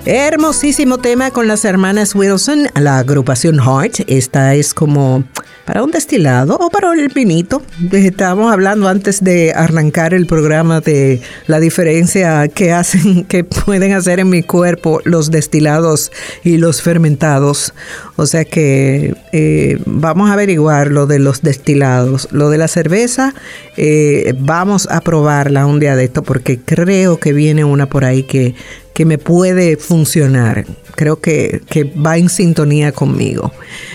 Hermosísimo tema con las hermanas Wilson, la agrupación Heart. Esta es como para un destilado o para el vinito. Estábamos hablando antes de arrancar el programa de la diferencia que pueden hacer en mi cuerpo los destilados y los fermentados. O sea que vamos a averiguar lo de los destilados. Lo de la cerveza, vamos a probarla un día de esto porque creo que viene una por ahí que me puede funcionar. Creo que va en sintonía conmigo.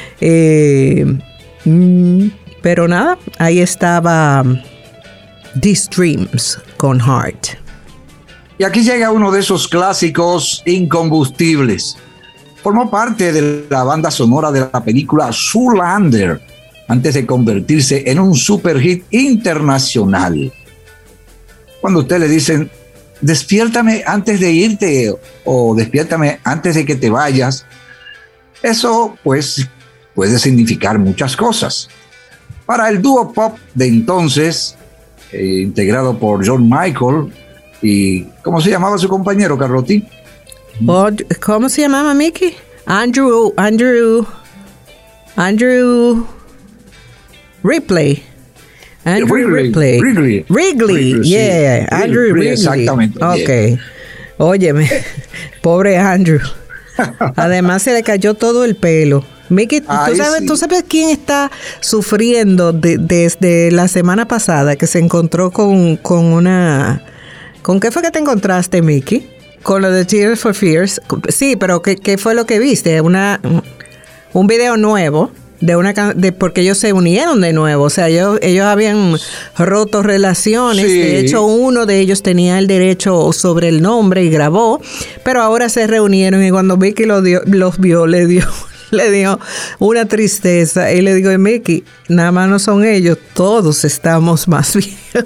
Pero nada, ahí estaba These Dreams con Heart. Y aquí llega uno de esos clásicos incombustibles. Formó parte de la banda sonora de la película Zoolander antes de convertirse en un superhit internacional. Cuando a usted le dicen despiértame antes de irte o despiértame antes de que te vayas, eso pues puede significar muchas cosas. Para el dúo pop de entonces, integrado por John Michael y ¿cómo se llamaba su compañero, Carlotti? ¿Cómo se llamaba, Mickey? Andrew Ripley. Wrigley, yeah, Andrew Wrigley. Exactamente. Ok. Óyeme, pobre Andrew. Además se le cayó todo el pelo. Mickey, ¿tú sabes quién está sufriendo desde la semana pasada que se encontró con una... ¿Con qué fue que te encontraste, Mickey? Con lo de Tears for Fears. Sí, pero ¿qué fue lo que viste? Un video nuevo porque ellos se unieron de nuevo. O sea, ellos habían roto relaciones. Sí. De hecho, uno de ellos tenía el derecho sobre el nombre y grabó, pero ahora se reunieron y cuando Mickey los vio, le dio una tristeza y le digo, Mickey, nada más no son ellos, todos estamos más viejos.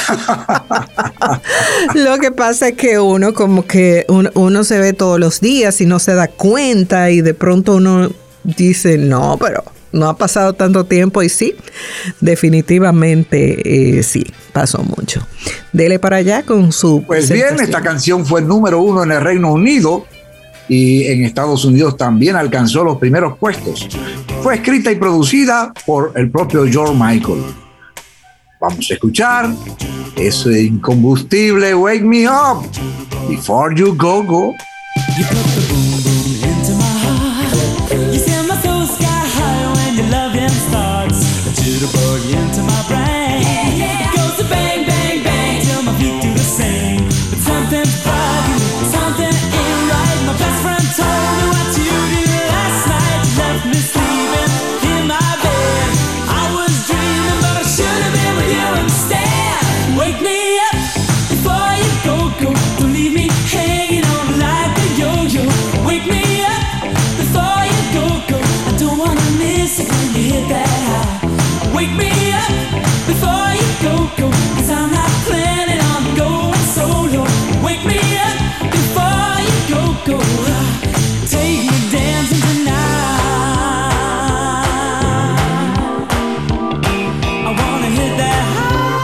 Lo que pasa es que uno uno se ve todos los días y no se da cuenta y de pronto uno dice, no, pero no ha pasado tanto tiempo y sí, definitivamente sí, pasó mucho. Dele para allá con su... Pues bien, esta canción fue número 1 en el Reino Unido y en Estados Unidos también alcanzó los primeros puestos. Fue escrita y producida por el propio George Michael. Vamos a escuchar ese incombustible Wake Me Up Before You Go Go. You put the boom boom into my heart. You send my soul sky high when your loving starts. A jitterbug into my brain. It goes to bang bang bang till my feet do the same. But something's bugging me, something ain't right. My best friend told me what you did last night. You left me sleeping in my bed. I was dreaming, but I should have been with you instead. Wake me up before you go go. Don't leave me hanging on like a yo-yo. Wake me up before you go go. I don't wanna miss it when you hit that high. Wake me up before you go go. 'Cause I'm not planning on going solo. Wake me up before you go go. Take me dancing tonight. I wanna hit that high.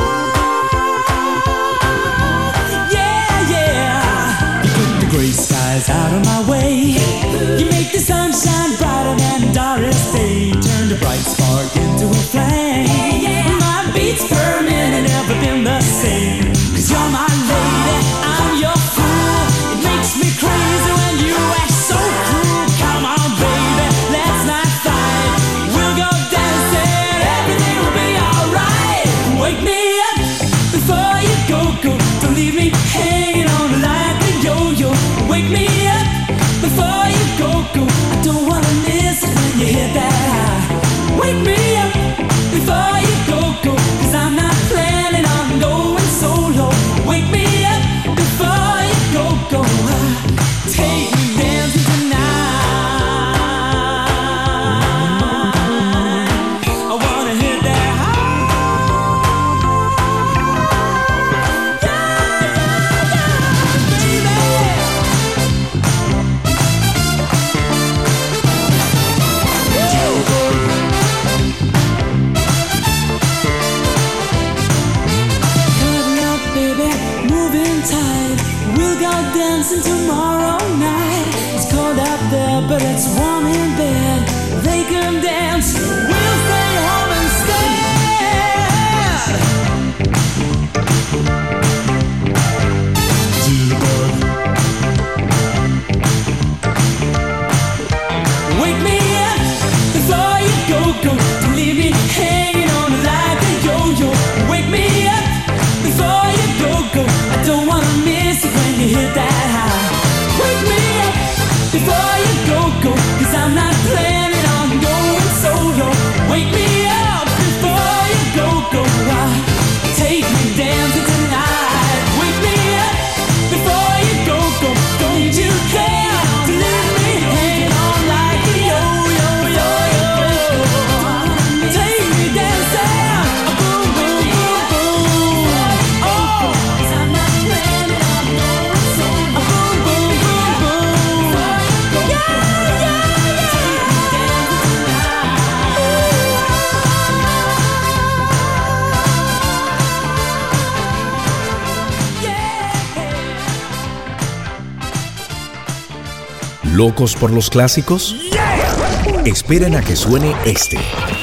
Yeah, yeah. You put the gray skies out of my way. You make the sunshine brighter than Doris Day. Turn the bright spark into a flame. My beats per minute never been the same. 'Cause you're my lady, I'm your fool. It makes me crazy when you act so cruel. Come on, baby, let's not fight. We'll go dancing, everything will be alright. Wake me up before you go go. Don't leave me hanging on like a yo-yo. Wake me up before you go go. I don't wanna miss it when you hit that high. Wake me up before you go go. 'Cause I'm not planning on going solo. Wake me up before you go go. Take me dancing tonight. I wanna hit that high. Yeah, yeah, baby. ¿Locos por los clásicos? Esperen a que suene este.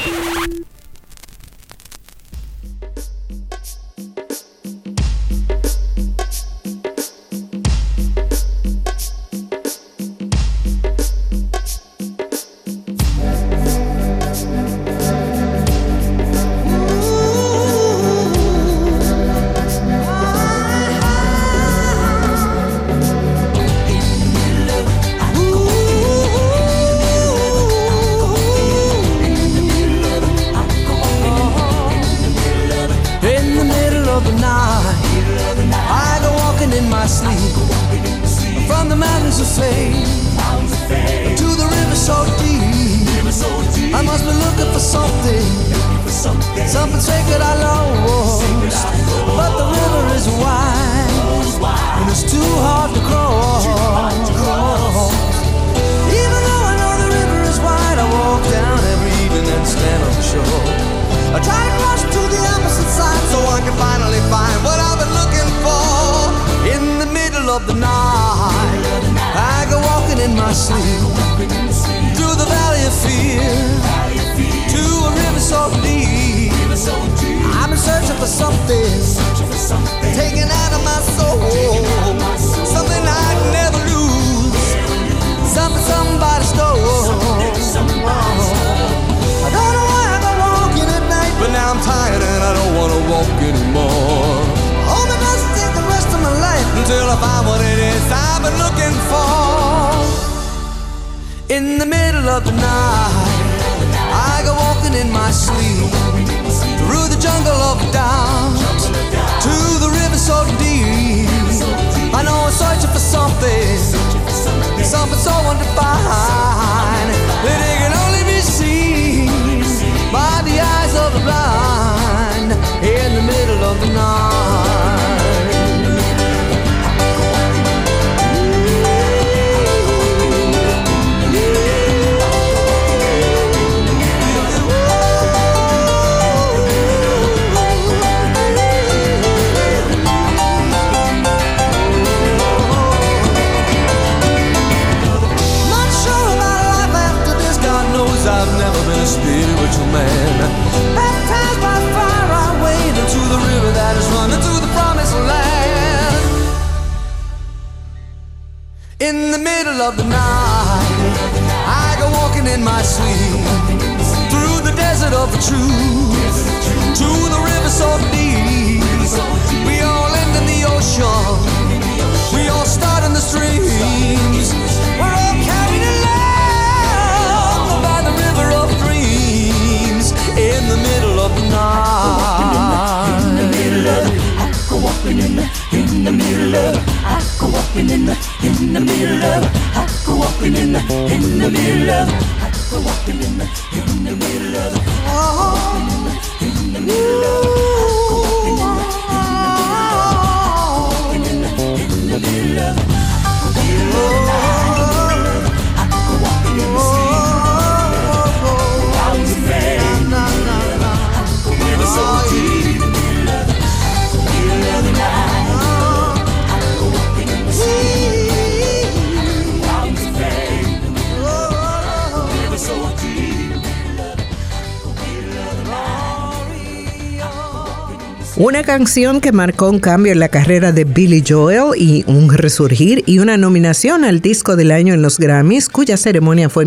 Una canción que marcó un cambio en la carrera de Billy Joel y un resurgir y una nominación al disco del año en los Grammys, cuya ceremonia fue en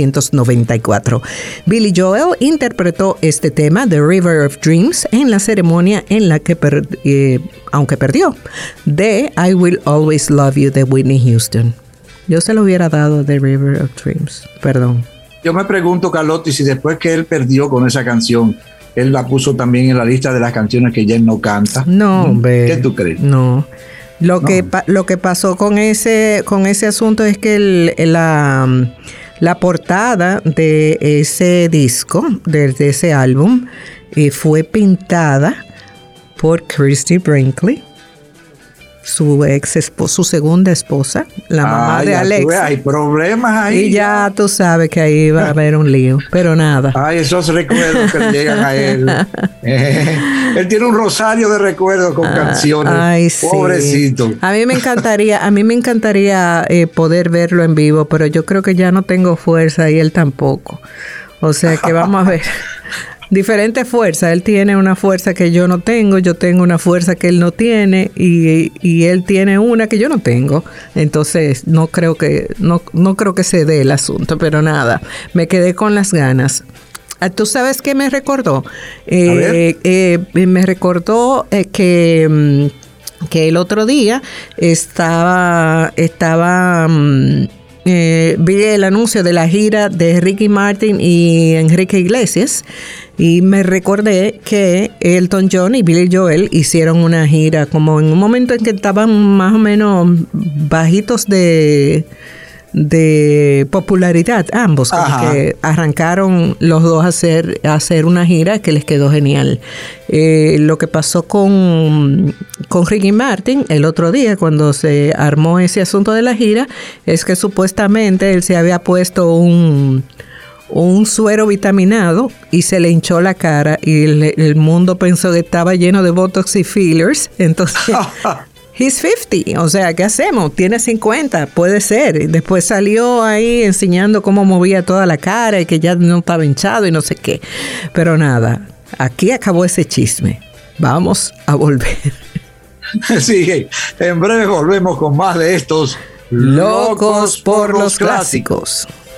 1994. Billy Joel interpretó este tema, The River of Dreams, en la ceremonia en la que, aunque perdió, de I Will Always Love You de Whitney Houston. Yo se lo hubiera dado The River of Dreams, perdón. Yo me pregunto, Carlotti, si después que él perdió con esa canción, él la puso también en la lista de las canciones que ya él no canta. No, hombre. ¿Qué tú crees? No. Lo que pasó con ese asunto es que la portada de ese disco, de ese álbum, fue pintada por Christie Brinkley. su segunda esposa, la mamá de Alexa. Hay problemas ahí. Y ya tú sabes que ahí va a haber un lío, pero nada. Ay, esos recuerdos que llegan a él. Él tiene un rosario de recuerdos con canciones. Ay, sí. Pobrecito. A mí me encantaría poder verlo en vivo, pero yo creo que ya no tengo fuerza y él tampoco. O sea que vamos a ver. Diferente fuerza. Él tiene una fuerza que yo no tengo, yo tengo una fuerza que él no tiene y él tiene una que yo no tengo. Entonces no creo que se dé el asunto, pero nada, me quedé con las ganas. ¿Tú sabes qué me recordó? Me recordó que el otro día vi el anuncio de la gira de Ricky Martin y Enrique Iglesias y me recordé que Elton John y Billy Joel hicieron una gira como en un momento en que estaban más o menos bajitos de popularidad ambos, como que arrancaron los dos a hacer una gira que les quedó genial. Lo que pasó con Ricky Martin el otro día cuando se armó ese asunto de la gira es que supuestamente él se había puesto un suero vitaminado y se le hinchó la cara y el mundo pensó que estaba lleno de botox y fillers, entonces he's 50, o sea, ¿qué hacemos? Tiene 50, puede ser. Después salió ahí enseñando cómo movía toda la cara y que ya no estaba hinchado y no sé qué. Pero nada, aquí acabó ese chisme. Vamos a volver. Sí, en breve volvemos con más de estos Locos por los clásicos.